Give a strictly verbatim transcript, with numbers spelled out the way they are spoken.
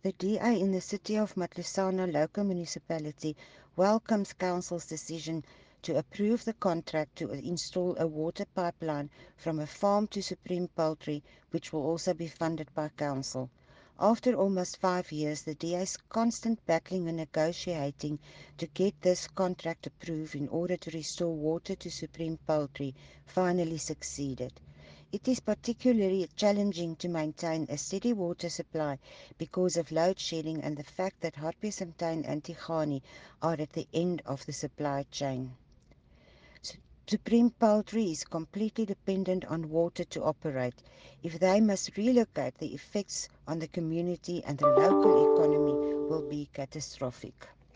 The D A in the City of Matlusana Local Municipality welcomes Council's decision to approve the contract to install a water pipeline from a farm to Supreme Poultry, which will also be funded by Council. After almost five years, the D A's constant battling and negotiating to get this contract approved in order to restore water to Supreme Poultry finally succeeded. It is particularly challenging to maintain a steady water supply because of load shedding and the fact that Hartbeesfontein and Tigani are at the end of the supply chain. Su- Supreme Poultry is completely dependent on water to operate. If they must relocate, the effects on the community and the local economy will be catastrophic.